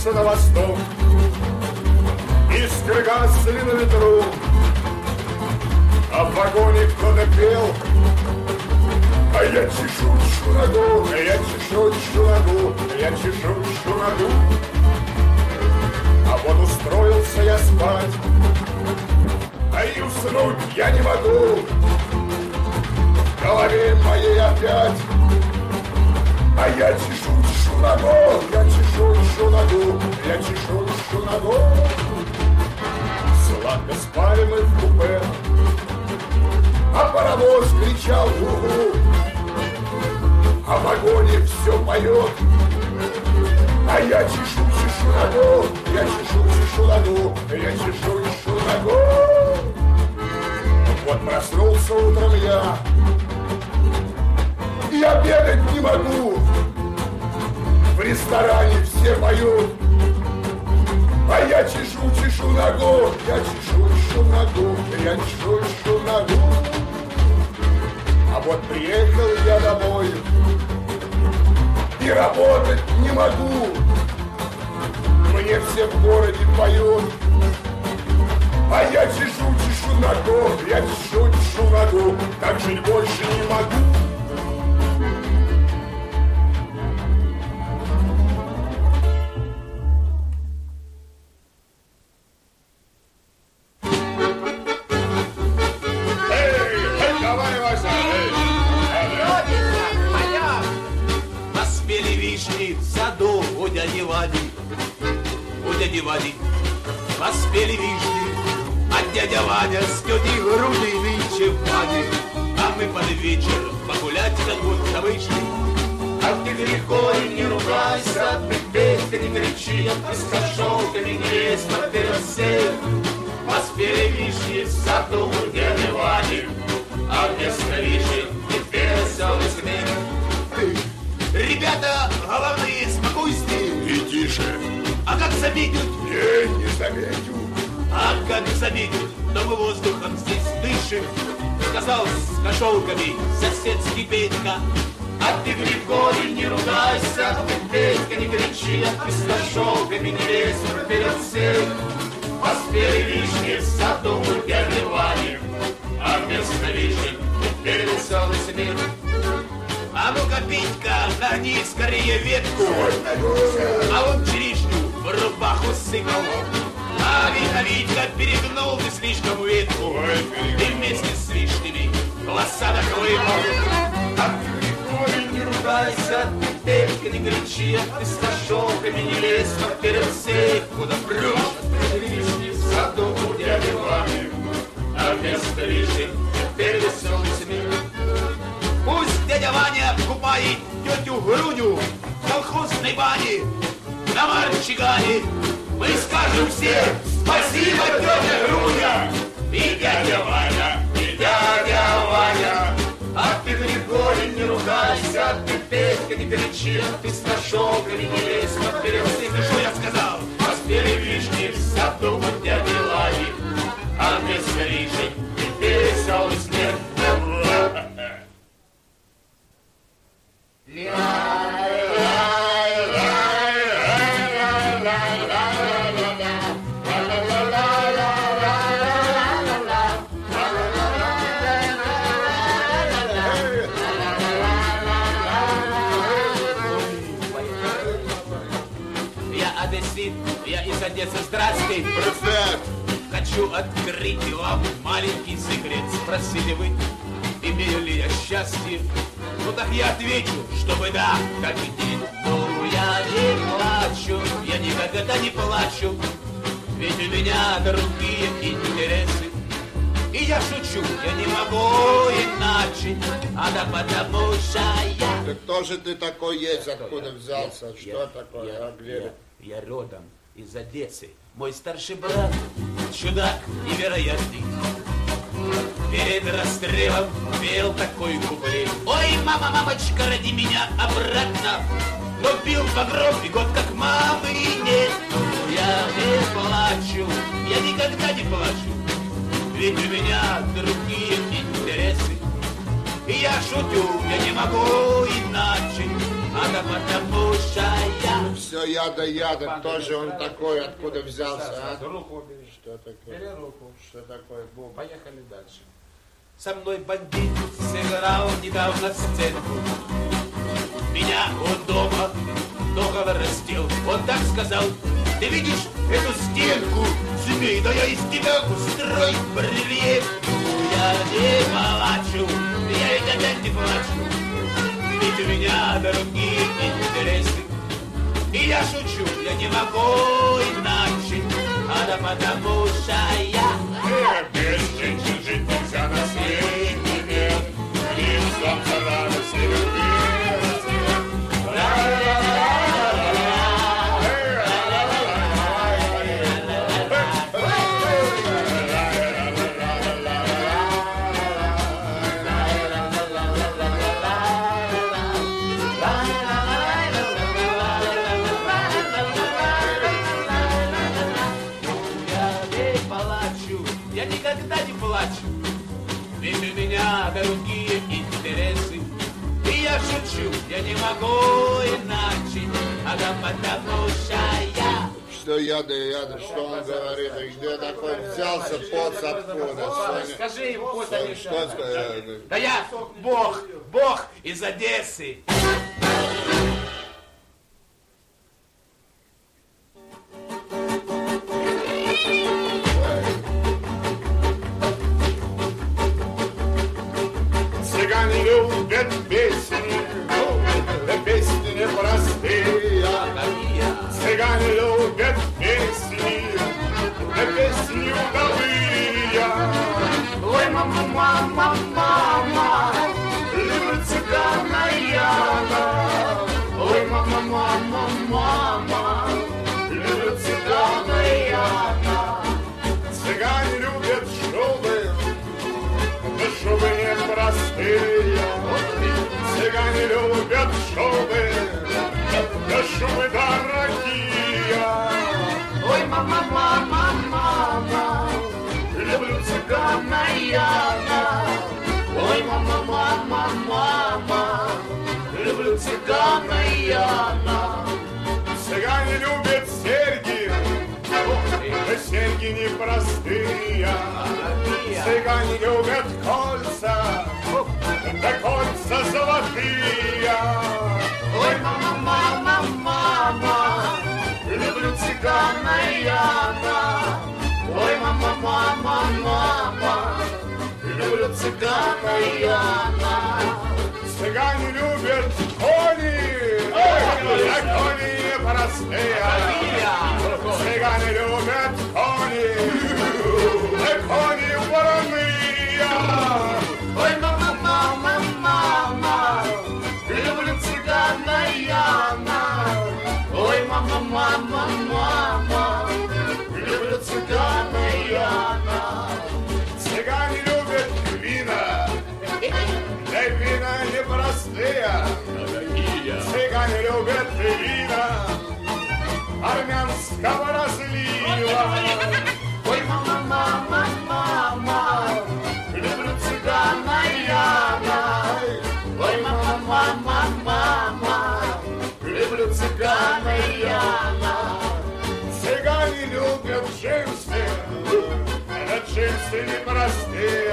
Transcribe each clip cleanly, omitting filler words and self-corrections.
двинулся на восток. Искры гасли на ветру, а в вагоне кто-то пел. А я чешу ногу, а я чешу ногу, а я чешу ногу. А вот устроился я спать, а и уснуть я не могу. В голове моей опять, а я чешу ногу, я чешу ногу, я чешу ногу. Сладко спали мы в купе, а паровоз кричал гу-гу. А в вагоне все поет, а я чешу ногу, я чешу ногу, я чешу ногу. Вот проснулся утром я, я бегать не могу. В ресторане все поют, а я чешу ногу, я чешу ногу, я чешу ногу. А вот приехал я домой и работать не могу. Мне все в городе поют, а я чешу ногу, я чешу ногу, так жить больше не могу. Поспели вишни, а дядя Ваня с тетей Грудей нынче в бане. А мы под вечер погулять как будто вышли. А ты грехой не ругайся, ты петь не кричи, ты с кошелками не лезь под персей. Поспели вишни в саду дяди Вани, а вместо вишен теперь веселый смех. Ребята, головные, спокойствие И тише. А как заметят? Не заметю. А как заметят, то мы воздухом здесь дышим. Сказал с кошелками соседский Петька. А ты, Григорий, не ругайся, ты, Петька, не кричи, ты с кошелками не лезь перед всем. Поспели вишни в саду дяди Вани, а вместо вишен теперь веселый смех. А ну-ка, Петька, нагни скорее ветку, а он черешню в рубаху сыпал. А Витька перегнул ты слишком ветку, и вместе с вишнями глаза наклывал. А ты, Григорий, не ругайся, ты, Петька, не кричи, ты с кошелками не лезь, но перед всей, куда прешь, вишни в саду у дяди Вани, а вместо вишен теперь веселый смех. Пусть дядя Ваня купает тетю Груню в колхозной бане на Марчигане. Мы скажем все спасибо, тетя Груня, и дядя Ваня, и дядя Ваня. А ты, Григорий, не ругайся, ты, Петька, не кричи, ты с кошелками не лезь, но вперед всех, ты что я сказал? Поспели вишни в саду у дяди Вани, а вместо вишен теперь веселый смех. Я одессит, я из Одессы, здрасте. Привет. Хочу открыть вам маленький секрет. Спросили вы, имею ли я счастье? Ну так я отвечу, чтобы да, как и день. Ну я не плачу, я никогда не плачу, ведь у меня другие интересы. И я шучу, я не могу иначе, а да потому что я... Да кто же ты такой есть, откуда взялся, что такое, где? Я родом из Одессы. Мой старший брат, чудак невероятный, перед расстрелом пел такой куплет. Ой, мама, мамочка, роди меня обратно. Но бил по гроб и год как мамы нет. Я не плачу, я никогда не плачу, ведь у меня другие интересы. И я шутю, я не могу иначе, а да потому что я... Все яда, кто же он такой, откуда взялся, а? Руку убери. Что такое? Бери руку. Что такое? Бум. Поехали дальше. Со мной бандит сыграл недавно сценку. Меня он дома договор растил. Он так сказал: ты видишь эту стенку? Сумей, да я из тебя устрою бревет. Я не плачу, я и опять не плачу. Ведь у меня другие интересы. И я шучу, я не могу иначе. А да потому что я Без женщин жить нельзя на свете, нет. Лишь солнце радость и любви. Я никогда не плачу, ведь у меня другие интересы. И я шучу, я не могу иначе, а да потому что я... Что яда, что он говорит, и где такой взялся поц откуда? Скажи ему, пусть они Что сказать? Да я Бог из Одессы. Цыгане любят песни, песни непростые. Цыгане любят песни, песни удалые. Ой, мама, мама, мама, люблю цыгана Яна. Ой, мама, мама, мама, люблю цыгана Яна. Цыгане любят шубы, но шубы непростые. Цыгане любят шубы, но шубы дорогие. Ой, мама, мама, мама, люблю цыгана Яна. Ой, мама, мама, мама, люблю цыгана Яна. Цыгане любят серьги, но серьги непростые. Цыгане любят кольца, да кольца золотые. Ой, мама, мама, мама, люблю цыгана Яна. Ой, мама, мама, мама, люблю цыгана Яна. Цыгане любят кони, да кони непростые. Цыгане любят кони, да кони вороные. Ой, мама, мама, мама, люблю цыгана Яна. Ой, мама, мама, мама, люблю цыгана Яна. Цыгане любят вина, да вина непростые. Цыгане любят вина армянского разлива. Ой, мама, мама, мама, люблю цыгана Яна. Ой, мама, мама, мама, люблю цыгана Яна. Цыгане любят джинсы, но джинсы непростые.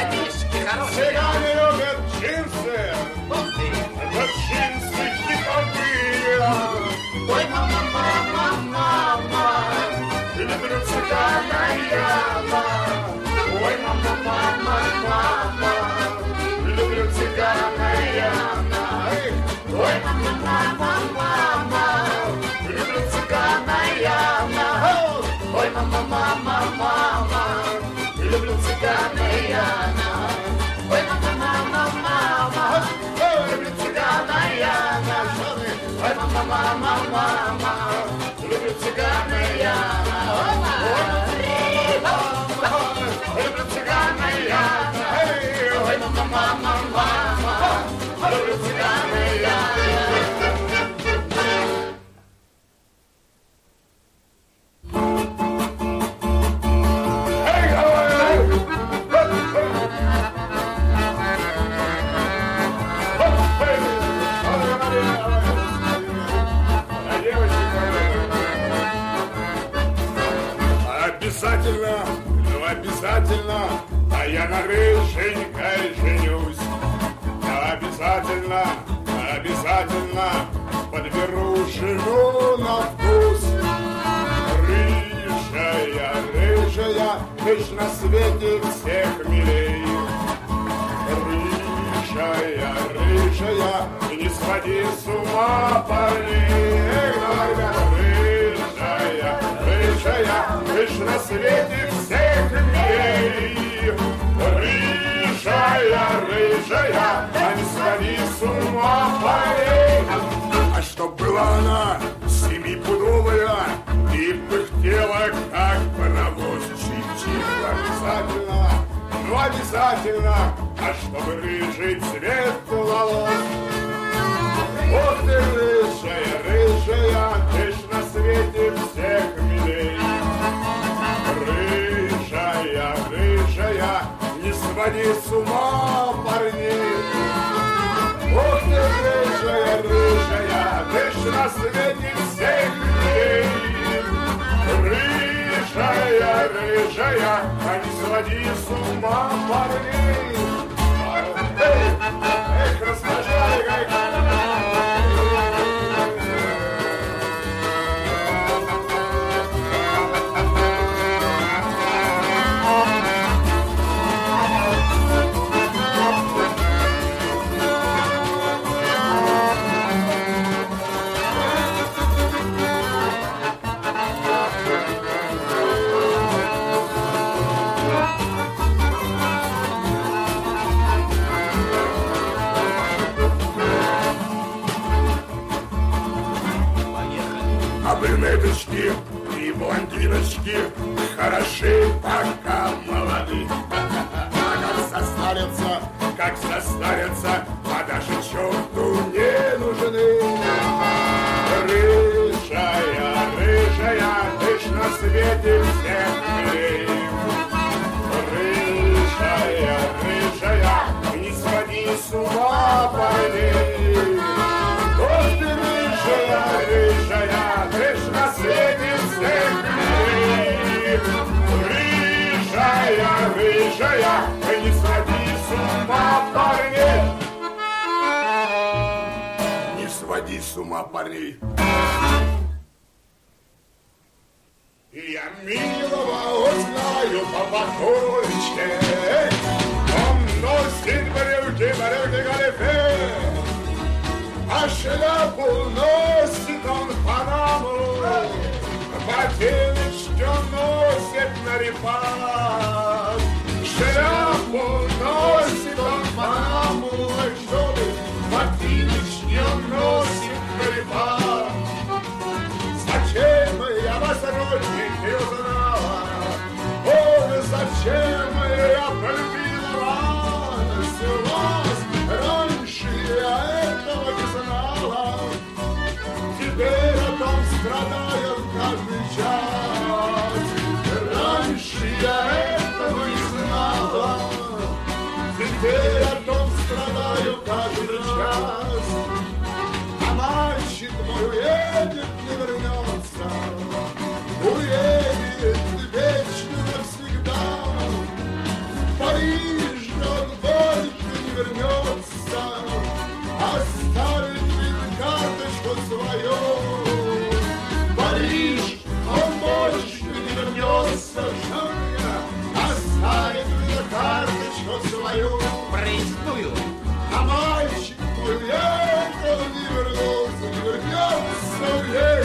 Цыгане любят джинсы, но джинсы хитовые. Ой, мама, мама, мама, люблю цыгана Яна. Ой, мама, мама, мама, люблю цыгана Яна. Ой, мама, мама, мама, люблю цыгана Яна. Ой, мама, мама, мама, люблю цыгана Яна. Ой, мама, мама, мама, люблю цыгана Яна. Ой, мама, мама, мама, люблю цыгана Яна. Люблю цыгана Яна. Ой, мама, мама, мама, люблю цыгана Яна. Девочки а я на рыженькой женюсь. Обязательно, обязательно подберу жену на вкус. Рыжая, рыжая, ты ж на свете всех милей. Рыжая, рыжая, не своди с ума парней. Рыжая, рыжая, ты ж на свете всех милей. Рыжая, рыжая, а не своди с ума парней. А чтоб была она семипудовая и пыхтела, как паровоз. Чик-чик, обязательно, ну обязательно, а чтобы рыжий цвет волос. Ох ты, рыжая, рыжая, ты ж на свете всех милей. Рыжая, рыжая, не своди с ума парней. Ох ты, рыжая, рыжая, ты ж на свете всех милей. Рыжая, рыжая, а не своди с ума парней. Эх, расскажи, как... Брюнеточки и блондиночки хороши, пока молоды. А как состарятся, а даже черту не нужны. Рыжая, рыжая, ты ж на свете всех милей. Рыжая, рыжая, не своди с ума парней. Ох ты, рыжая, рыжая, ты ж на свете всех милей. Рыжая, рыжая, не своди с ума парней. Не своди с ума парней. Я милого узнаю по похожечке. Он носит брюки, галифе. А шляпу носит он панаму, ботиночки он носит на репас. Шляпу носит он панаму, ботиночки он носит на репас. Зачем я вас, родники, узнала? О, зачем я полюбила вас? Раньше я этого не знала. Теперь о том страдаю каждый час. Раньше я этого не знала. Теперь о том страдаю каждый час. А мальчик мой уедет, не вернется. Уедет вечно навсегда. В Париж он больше не вернется. Оставит карточку свою. В Париж он больше не вернется. Оставит карточку свою. Проездную. А мальчик мой уедет, не вернется, не вернется, уедет.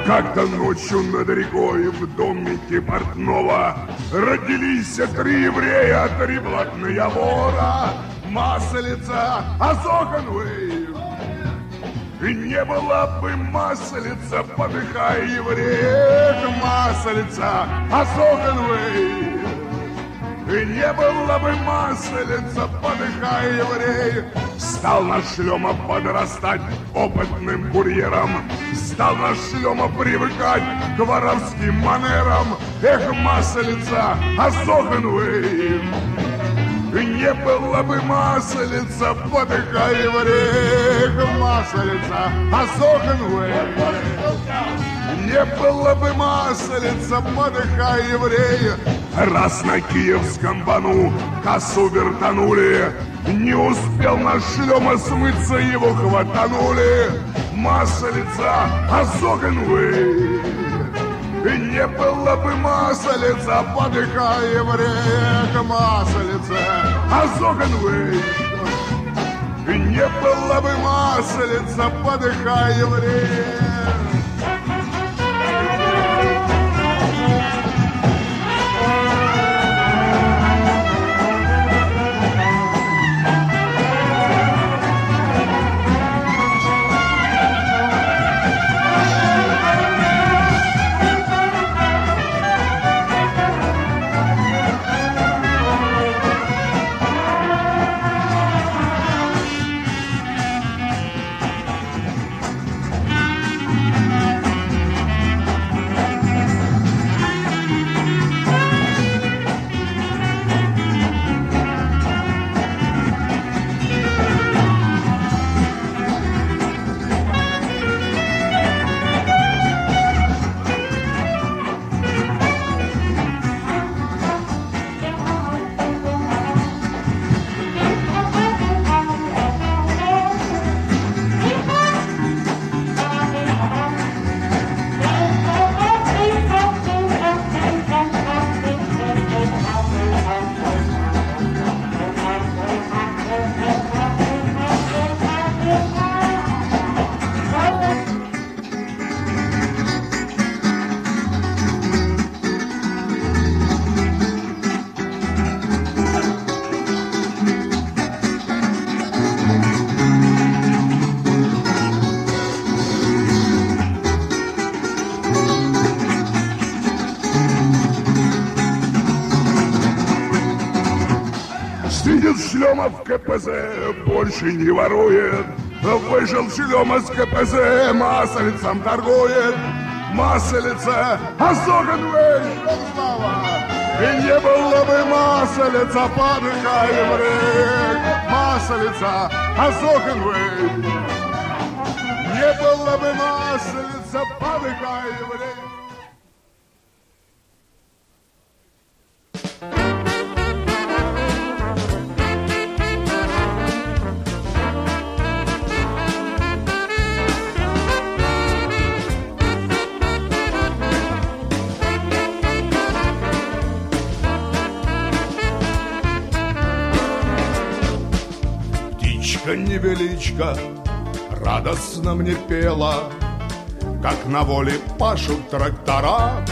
Как-то ночью над рекой в домике портного родились 3 еврея, 3 блатные вора. Маслица, Азоханвей. И не было бы маслица, подыхай, евреек, маслица, Азоханвей. И не было бы маслица, подыхай, еврей. Стал наш Шлема подрастать опытным курьером. Стал наш Шлема привыкать к воровским манерам. Эх, маслица, Азоханвей. И не было бы маслица, подыхай, еврей. Эх, маслица, Азоханвей. Не было бы маслица, подыхай, еврей. Раз на Киевском Дону косу вертанули, не успел наш Шлема смыться, его хватанули. Маслица, Азоханвей. И не было бы маслица, подыхай, еврей. Маслица, Азоханвей. И не было бы маслица, подыхай, еврей. Шлема в КПЗ больше не ворует. Вышел Шлема с КПЗ, маслицем торгует. Маслица, Азоханвей, слава! И не было бы маслица, подыхай, еврей. Маслица, Азоханвей. Не было бы маслица, подыхай, еврей. Невеличко радостно мне пела, как на воле пашут трактора.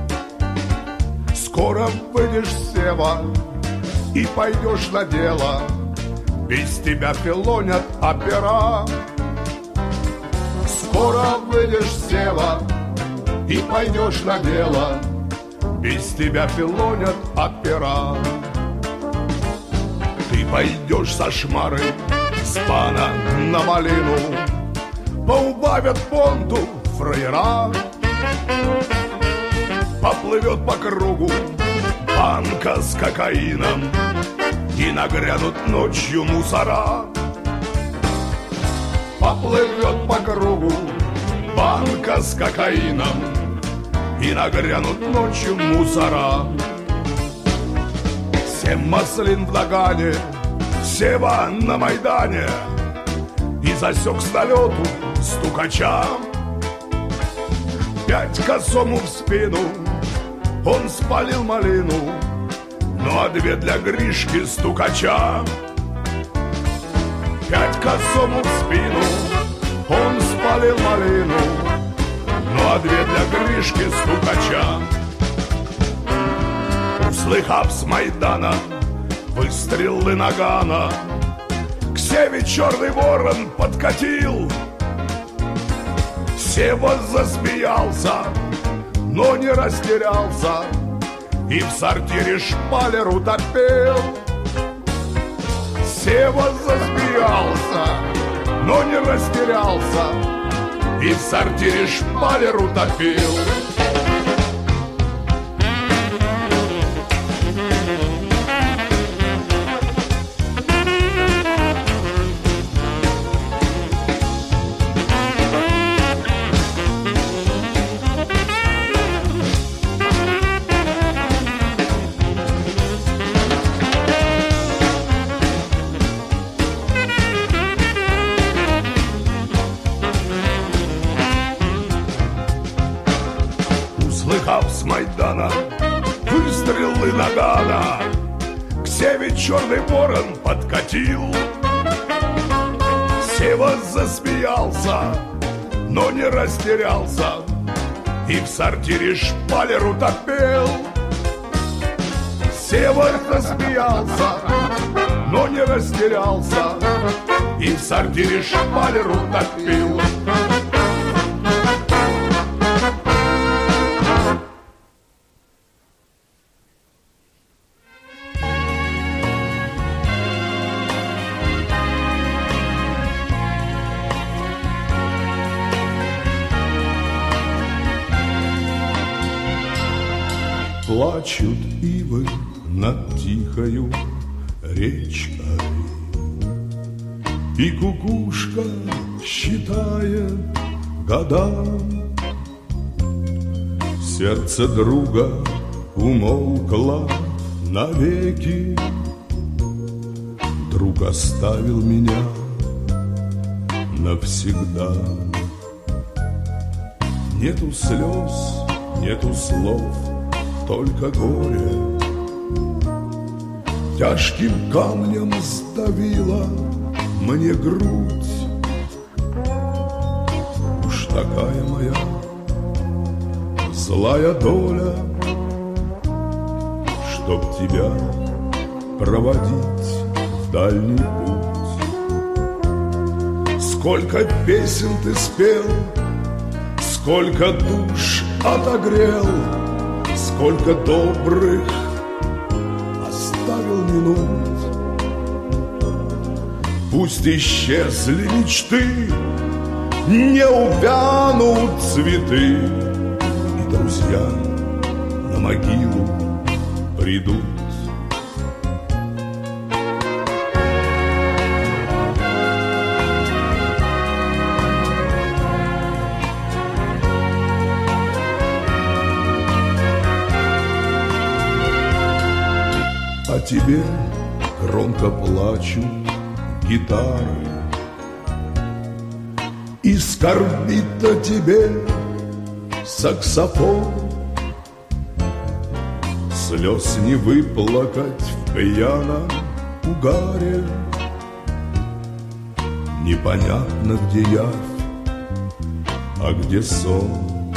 Скоро выйдешь, Сева, и пойдешь на дело, без тебя филонят опера. Скоро выйдешь, Сева, и пойдешь на дело, без тебя филонят опера. Ты пойдешь со шмары с пана на малину, поубавят понту фраера. Поплывет по кругу банка с кокаином, и нагрянут ночью мусора. Поплывет по кругу банка с кокаином, и нагрянут ночью мусора. 7 маслин в нагане, Сева на Майдане, и засек с налету стукача. 5 косому в спину он спалил малину, ну а 2 для Гришки стукача. 5 косому в спину он спалил малину, ну а две для Гришки стукача. Услыхав с Майдана выстрелы нагана, к Севе черный ворон подкатил. Сева засмеялся, но не растерялся, и в сортире шпалер утопил. Сева засмеялся, но не растерялся, и в сортире шпалер утопил. С Майдана выстрелы нагана, к Севе черный ворон подкатил. Сева засмеялся, но не растерялся, и в сортире шпалер утопил. Сева засмеялся, но не растерялся, и в сортире шпалер утопил. Плачут ивы над тихою речкой, и кукушка считает года. Сердце друга умолкло навеки, друг оставил меня навсегда. Нету слез, нету слов, только горе. Тяжким камнем сдавила мне грудь. Уж такая моя злая доля, чтоб тебя проводить в дальний путь. Сколько песен ты спел, сколько душ отогрел, сколько добрых оставил минут. Пусть исчезли мечты, не увянут цветы, и друзья на могилу придут. А тебе громко плачут гитары, и скорбит о тебе саксофон. Слез не выплакать в пьяном угаре. Непонятно, где явь, а где сон.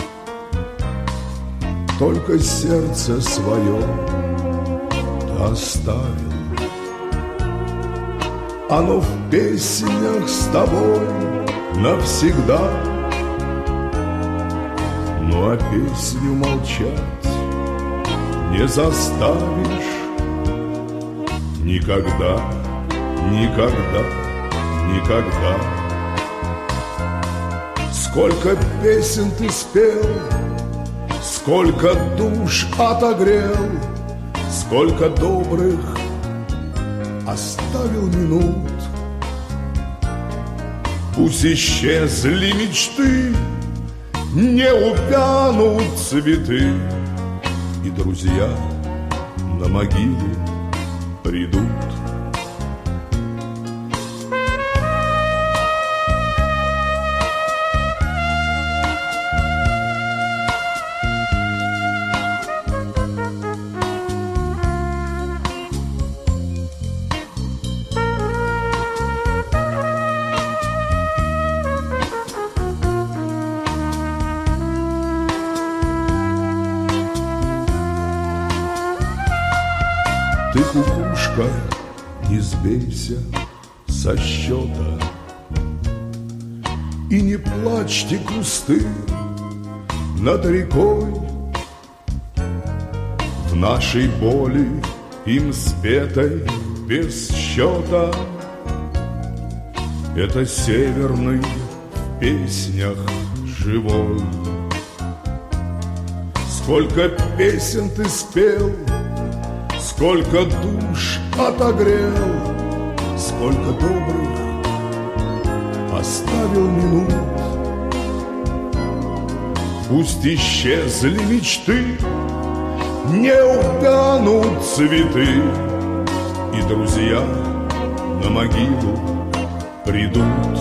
Только сердце свое оставил. Оно в песнях с тобой навсегда. Ну а песню молчать не заставишь никогда, никогда, никогда. Сколько песен ты спел, сколько душ отогрел, сколько добрых оставил минут. Пусть исчезли мечты, не увянут цветы, и друзья на могилу придут. Братишка, не сбейся со счета и не плачьте кусты над рекой. В нашей боли им спетой без счета это северный в песнях живой. Сколько песен ты спел, сколько душ отогрел, сколько добрых оставил минут. Пусть исчезли мечты, не утонут цветы, и друзья на могилу придут.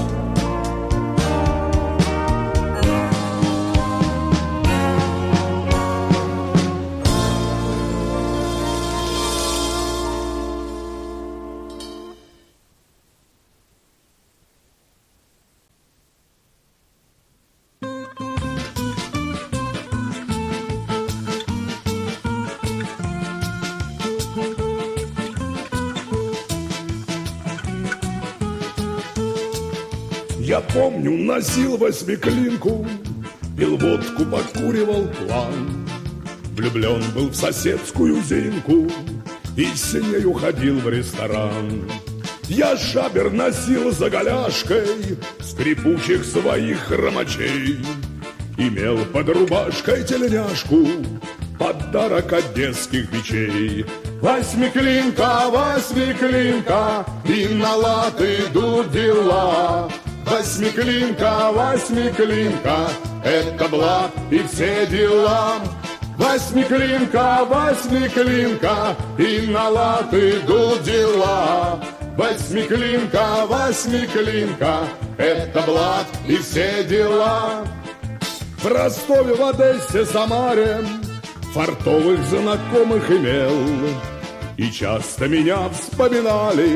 Я помню, носил восьмиклинку, пил водку, покуривал план. Влюблен был в соседскую Зинку и с нею ходил в ресторан. Я шабер носил за голяшкой скрипучих своих хромачей. Имел под рубашкой тельняшку, подарок одесских бичей. Восьмиклинка, восьмиклинка, и на лад идут дела. Восьмиклинка, восьмиклинка, это блат и все дела. Восьмиклинка, восьмиклинка, и на лад идут дела. Восьмиклинка, восьмиклинка, это блат и все дела. В Ростове, в Одессе, Самаре фартовых знакомых имел, и часто меня вспоминали,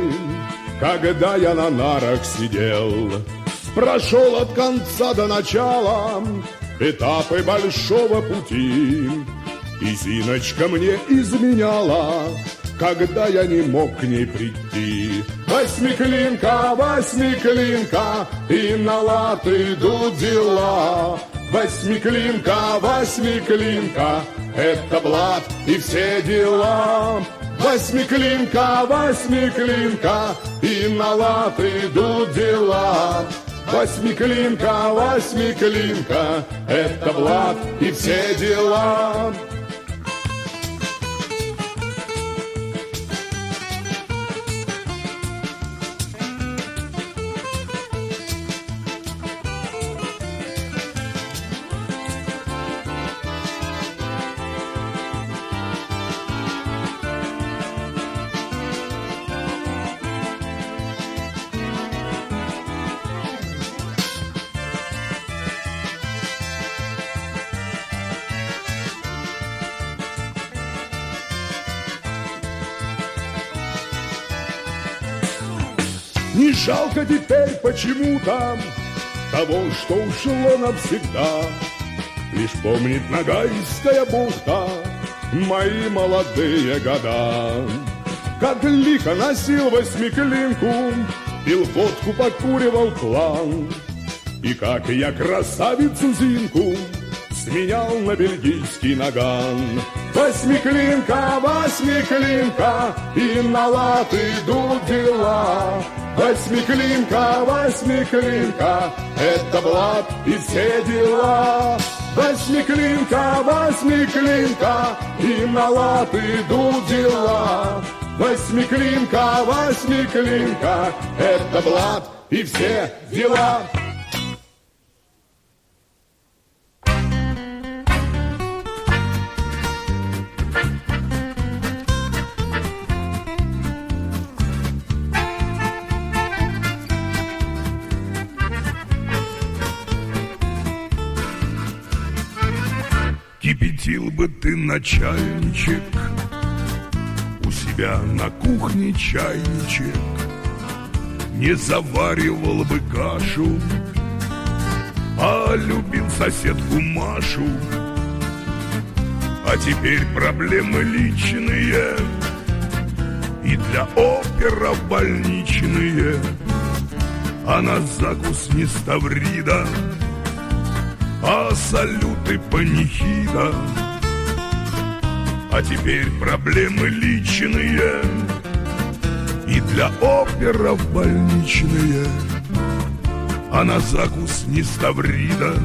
когда я на нарах сидел. Прошел от конца до начала этапы большого пути, и Зиночка мне изменяла, когда я не мог к ней прийти. Восьмиклинка, восьмиклинка, и на лад идут дела. Восьмиклинка, восьмиклинка, это блат и все дела. Восьмиклинка, восьмиклинка, и на лад идут дела. Восьмиклинка, восьмиклинка, это блат и все дела. Не жалко теперь почему-то того, что ушло навсегда. Лишь помнит Ногайская бухта мои молодые года. Как лихо носил восьмиклинку, пил водку, покуривал план. И как я красавицу Зинку сменял на бельгийский наган. Восьмиклинка, восьмиклинка, и на лад идут дела. Восьмиклинка, восьмиклинка, это блат и все дела. Восьмиклинка, восьмиклинка, и на лад идут дела. Восьмиклинка, восьмиклинка, это блат и все дела. Кипятил бы ты на чайничек у себя на кухне чайничек, не заваривал бы кашу, а любил соседку Машу. А теперь проблемы личные и для опера больничные, а на закус не ставрида, а салюты панихида. А теперь проблемы личные, и для оперов больничные, а на закус не ставрида,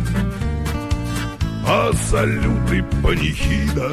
а салюты панихида.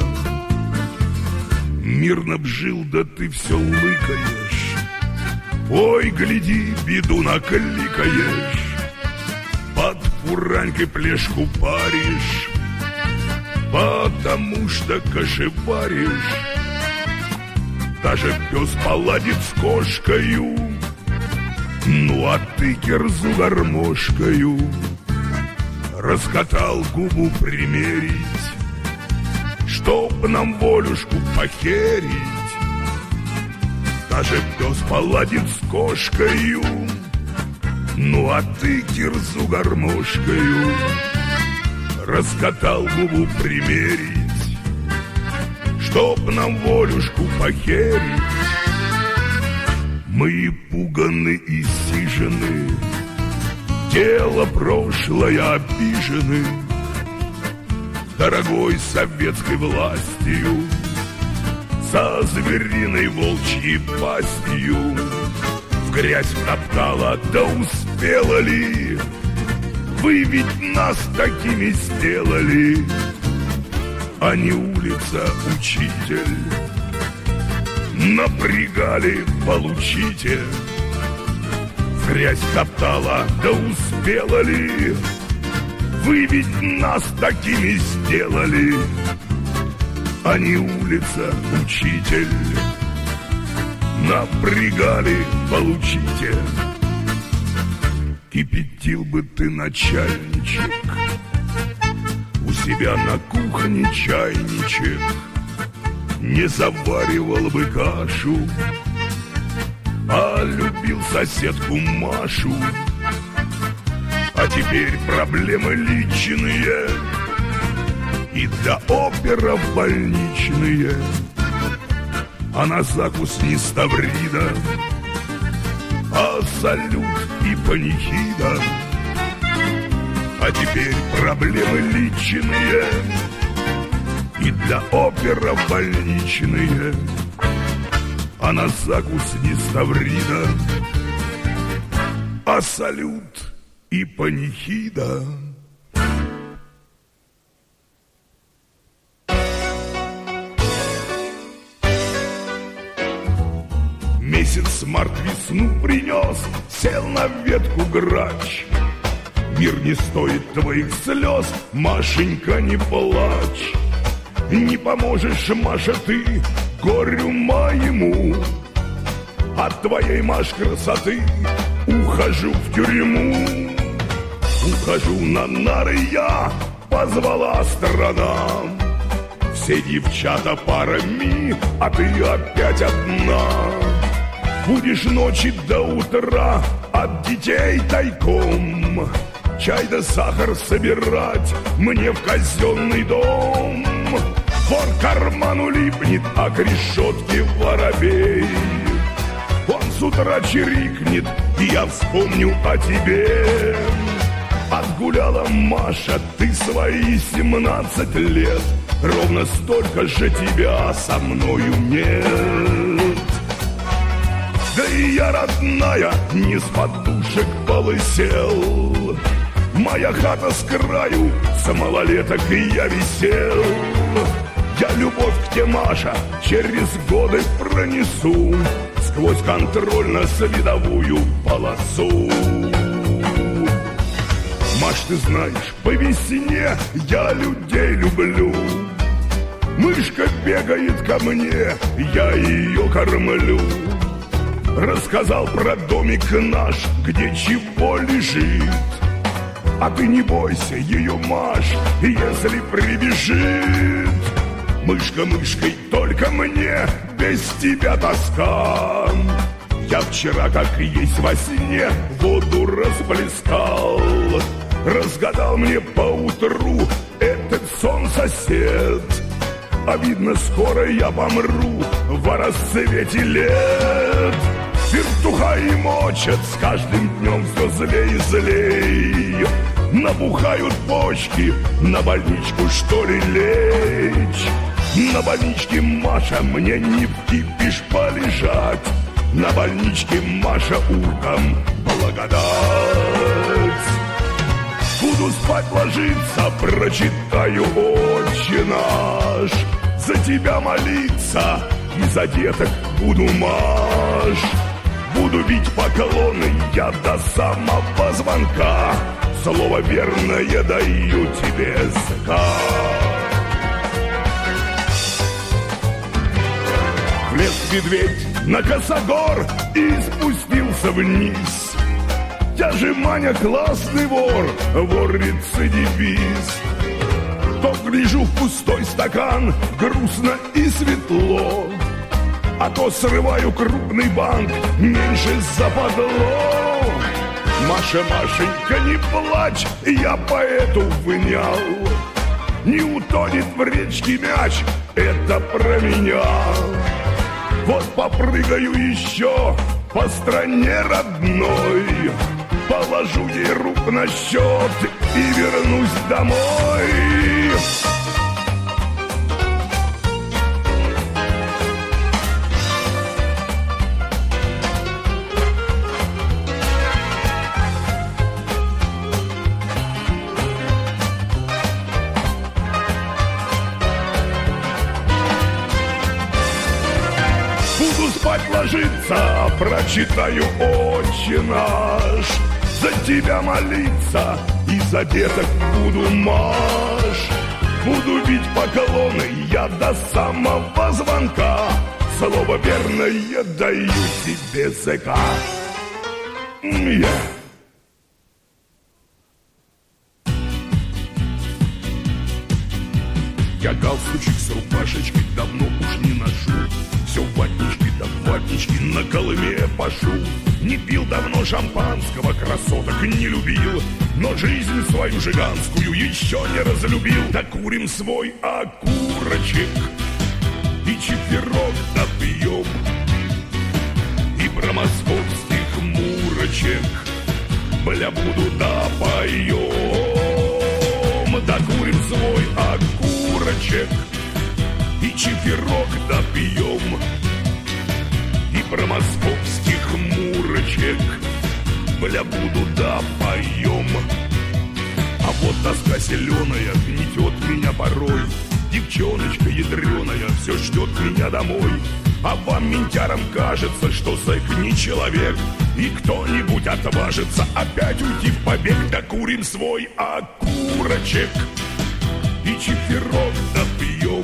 Мирно б жил, да ты все лыкаешь, ой, гляди, беду накликаешь, под фуранькой плешку паришь, потому что кошеваришь. Даже пес поладит с кошкою, ну а ты кирзу гармошкою раскатал губу примерить, чтоб нам волюшку похерить. Даже пес поладит с кошкою, ну а ты кирзу гармошкою раскатал губу примерить, чтоб нам волюшку похерить. Мы пуганы и сижены, дело прошлое обижены дорогой советской властью, со звериной волчьей пастью в грязь втоптала, да успела ли? Вы ведь нас такими сделали, а не улица, учитель. Напрягали, получите, в грязь топтала, да успела ли? Вы ведь нас такими сделали, а не улица, учитель. Напрягали, получите. Кипятил бы ты, начальничек, у себя на кухне чайничек, не заваривал бы кашу, а любил соседку Машу. А теперь проблемы личные, и для оперов больничные, а на закус не ставрида, а салют и панихида. А теперь проблемы личные, и для оперов больничные, а на закус не ставрида, а салют и панихида. Месяц март весну принес, сел на ветку грач. Мир не стоит твоих слез, Машенька, не плачь. Не поможешь, Маша, ты горю моему. От твоей, Маш, красоты ухожу в тюрьму. Ухожу на нары я, позвала страна. Все девчата парами, а ты опять одна. Будешь ночи до утра от детей тайком чай да сахар собирать мне в казенный дом. Вор к карману липнет, а к решетке воробей. Он с утра чирикнет, и я вспомню о тебе. Отгуляла, Маша, ты свои 17 лет, ровно столько же тебя со мною нет. Да и я, родная, не с подушек полысел. Моя хата с краю, с малолеток я висел. Я любовь к тебе, Маша, через годы пронесу сквозь контрольно-световую полосу. Маш, ты знаешь, по весне я людей люблю. Мышка бегает ко мне, я ее кормлю. Рассказал про домик наш, где чего лежит. А ты не бойся ее, Маш, если прибежит. Мышка мышкой, только мне без тебя тоска. Я вчера, как есть во сне, воду расплескал. Разгадал мне поутру этот сон сосед. А видно, скоро я помру в в расцвете лет. Вертуха и мочат с каждым днем все злей и злей. Набухают почки, на больничку что ли лечь? На больничке, Маша, мне не в кипиш полежать. На больничке, Маша, уркам благодать. Буду спать ложиться, прочитаю «Отче наш». За тебя молиться и за деток буду маш. Буду бить поклоны я до самого звонка. Слово верное даю тебе, СК. Влез медведь на косогор и спустился вниз. Я же, Маня, классный вор, вор-рецидивист. То гляжу в пустой стакан, грустно и светло, а то срываю крупный банк, меньше западло. Маша, Машенька, не плачь, я поэту внял. Не утонет в речке мяч, это про меня. Вот попрыгаю еще по стране родной, положу ей рук на счет и вернусь домой. Буду спать ложиться, прочитаю «Отче наш». За тебя молиться и за деток буду маш. Буду бить поклоны я до самого звонка. Слово верное даю тебе, СК. Я галстучек с рубашечкой давно уж не ношу. Все в ватничке да в ватничке на Колыме пашу. Не пил давно шампанского, красоток не любил, но жизнь свою жиганскую еще не разлюбил. Да курим свой окурочек и четверок допьем, и про московских мурочек бля буду допоем. Да курим свой окурочек и четверок допьем, и про московских мурочек бля буду допоем. А вот тоска зеленая гнетет меня порой. Девчоночка ядреная все ждет меня домой. А вам, ментярам, кажется, что зэк не человек, и кто-нибудь отважится опять уйти в побег. Да курим свой окурочек и четверок допьем,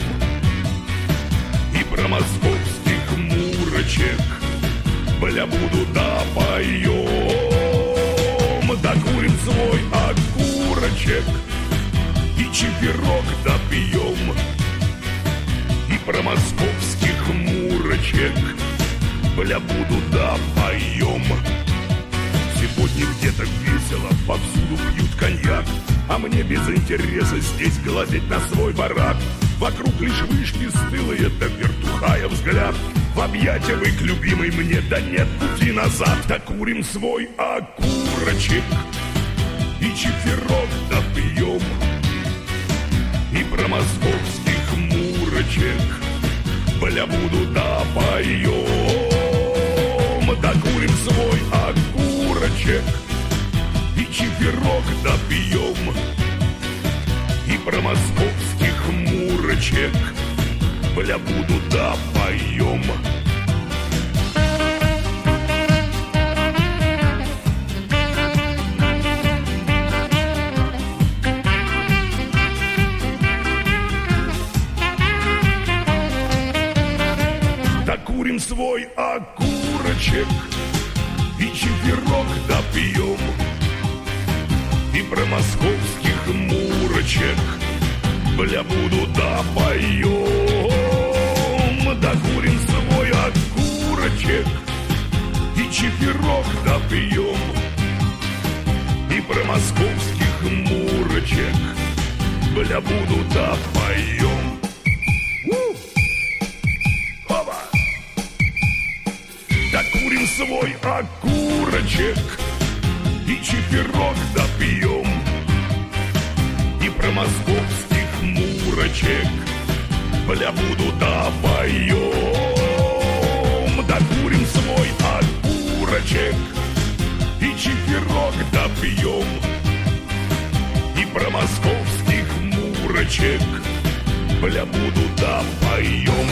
и про московских мурочек бля буду допоем. Да курим свой окурочек и четверок допьем, и про московских мурочек бля буду допоем. Сегодня где-то весело, повсюду пьют коньяк, а мне без интереса здесь глазеть на свой барак. Вокруг лишь вышки стылые, да вертухая взгляд. В объятия вы к любимой мне, да нет пути назад. Да курим свой окурочек и четверок допьем, и про московских мурочек бля буду допоем. Да курим свой окурочек и четверок допьем, и про московских мурочек бля буду допоем. Да курим свой окурочек и четверок допьем, и про московских мурочек бля буду допоем. Да курим свой окурочек и четверок допьем, и про московских мурочек бля буду допоем. Оба! мурочек, и чифирок допьем, и про московских мурочек бля буду допоем. Докурим свой огурочек, и чифирок допьем, и про московских мурочек бля буду допоем.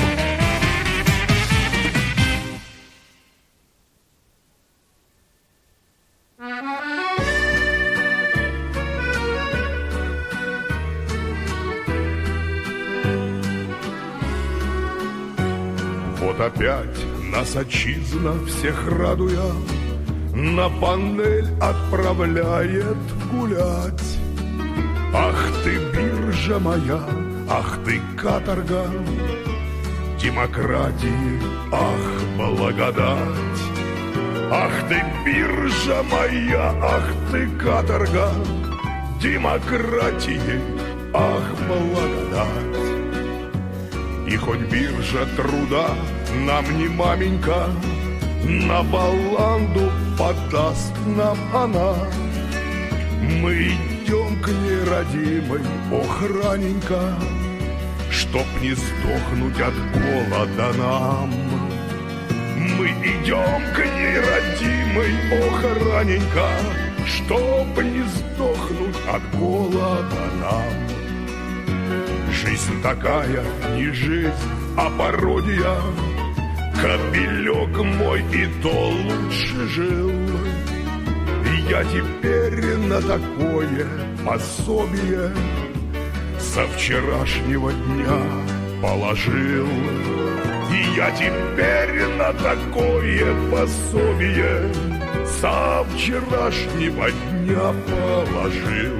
Вот опять нас отчизна всех радуя на панель отправляет гулять. Ах ты, биржа моя, ах ты, каторга демократии, ах, благодать. Ах ты, биржа моя, ах ты, каторга демократии, ах, благодать. И хоть биржа труда нам не маменька, на баланду подаст нам она. Мы идем к ней, родимой, ох, раненько, чтоб не сдохнуть от голода нам. Мы идем к ней, родимой, ох, раненько, чтоб не сдохнуть от голода нам. Жизнь такая, не жизнь, а пародия. Кобелек мой и то лучше жил. Я теперь на такое пособие со вчерашнего дня положил. И я теперь на такое пособие со вчерашнего дня положил.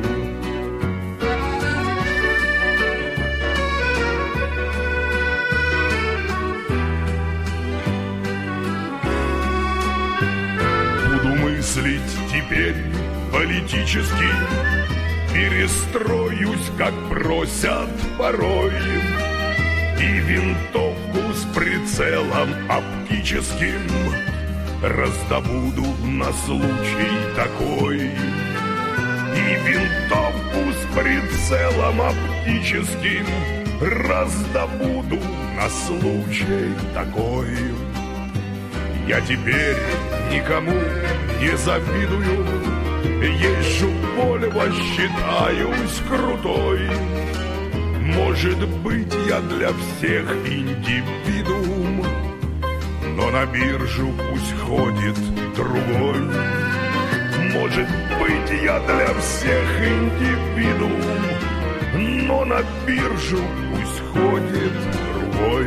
Мыслить теперь политически, перестроюсь, как просят порой, и винтовку с прицелом оптическим раздобуду на случай такой. И винтовку с прицелом оптическим раздобуду на случай такой. Я теперь никому не завидую, езжу Вольво, считаюсь крутой. Может быть, я для всех индивидуум, но на биржу пусть ходит другой. Может быть, я для всех индивидуум, но на биржу пусть ходит другой.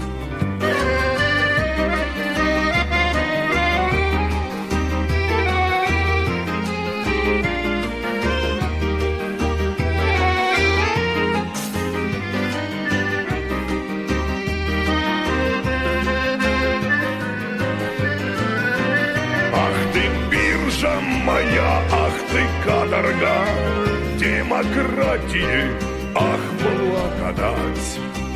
Моя, ах ты, каторга демократии, ах, благодать.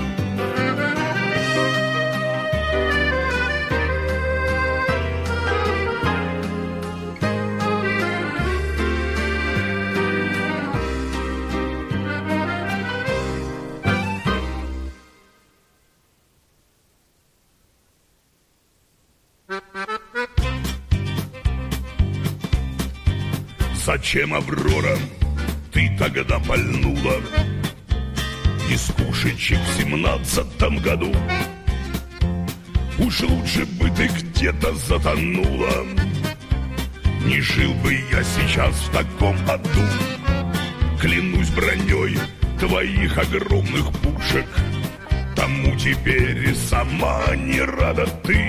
Зачем, Аврора, ты тогда пальнула из пушечек в 17-м году? Уж лучше бы ты где-то затонула. Не жил бы я сейчас в таком аду. Клянусь броней твоих огромных пушек, тому теперь и сама не рада ты.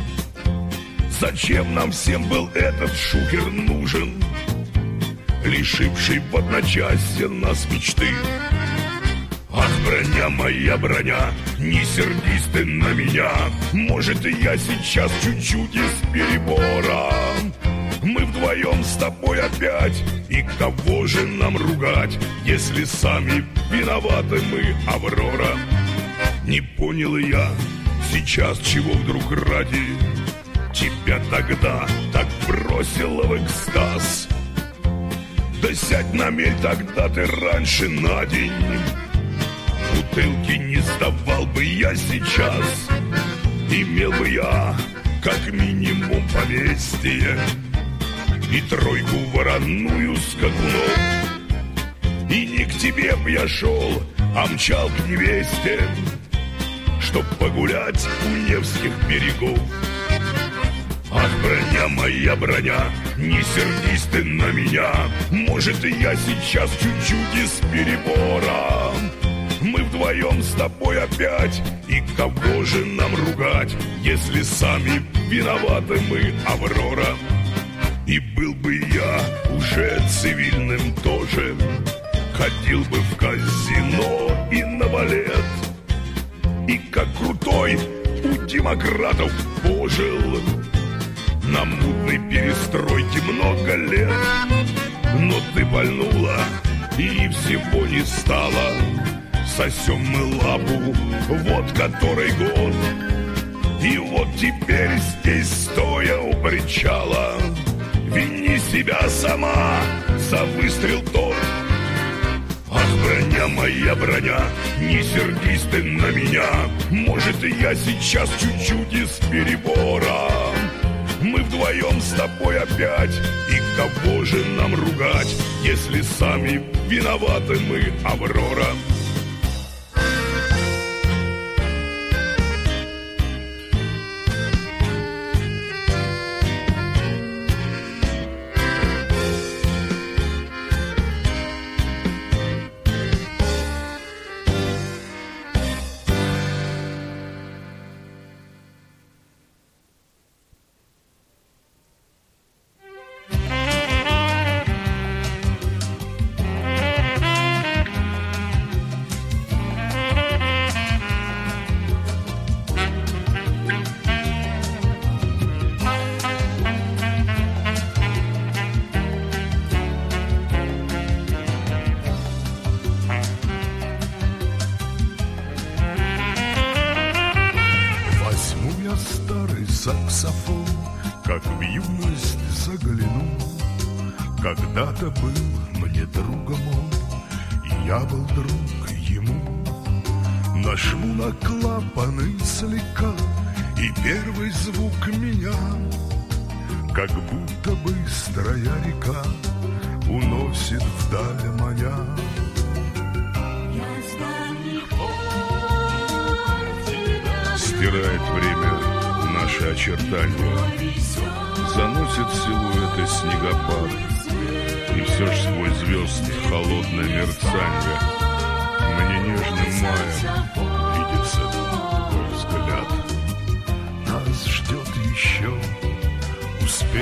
Зачем нам всем был этот шухер нужен, лишивший в одночасье нас мечты? Ах, броня моя, броня, не сердись ты на меня. Может, я сейчас чуть-чуть из перебора. Мы вдвоем с тобой опять, и кого же нам ругать, если сами виноваты мы, Аврора? Не понял я сейчас, чего вдруг ради тебя тогда так бросило в экстаз. Да сядь на мель тогда ты раньше на день. Бутылки не сдавал бы я сейчас. Имел бы я как минимум поместье и тройку вороную скакунов. И не к тебе б я шел, а мчал к невесте, чтоб погулять у Невских берегов. Ах, броня моя, броня, не сердись ты на меня. Может, и я сейчас чуть-чуть из перебора. Мы вдвоем с тобой опять, и кого же нам ругать, если сами виноваты мы, Аврора? И был бы я уже цивильным тоже, ходил бы в казино и на балет, и как крутой у демократов пожил. На мутной перестройке много лет, но ты пальнула, и всего не стало. Сосем мы лапу, вот который год, и вот теперь здесь, стоя у причала, вини себя сама за выстрел тот. Ах, броня моя, броня, не сердись ты на меня. Может, и я сейчас чуть-чуть из перебора. Мы вдвоем с тобой опять, и кого же нам ругать, если сами виноваты мы, Аврора? Саксофон, как в юность загляну. Когда-то был мне другом он, и я был друг ему. Нажму на клапаны слегка, и первый звук меня, как будто быстрая река, уносит вдаль маня. Стирает время наши очертания, заносит силуэты снегопад, и все ж сквозь звезд холодное мерцанье мне нежным маем видится твой взгляд. Нас ждет еще успех.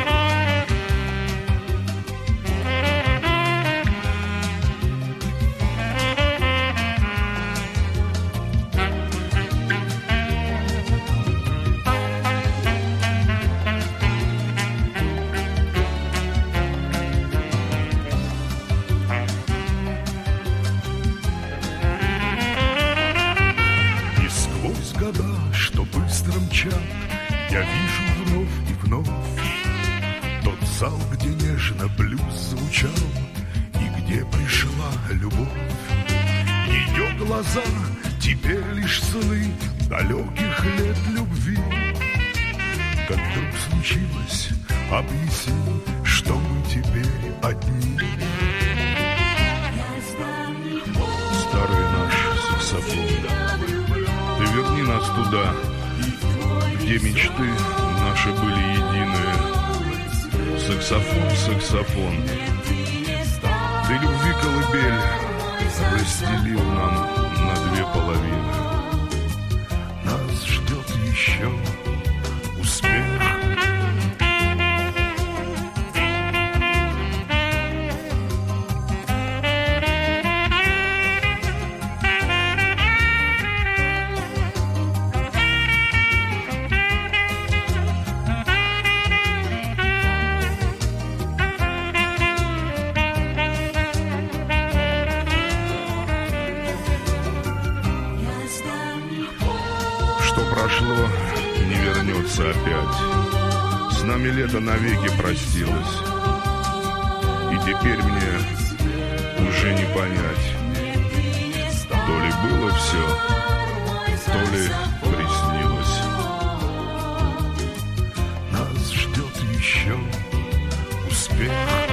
Я вижу вновь и вновь тот зал, где нежно блюз звучал и где пришла любовь. Ее глаза теперь лишь сны далеких лет любви. Как вдруг случилось, объясни, что мы теперь одни. Старый наш саксофон, ты верни нас туда, где мечты наши были единые. Саксофон, саксофон, ты любви колыбель разделил нам на две половины. Нас ждет еще успех. вернется опять. С нами лето навеки простилось, и теперь мне уже не понять, то ли было все, то ли приснилось. Нас ждет еще успех.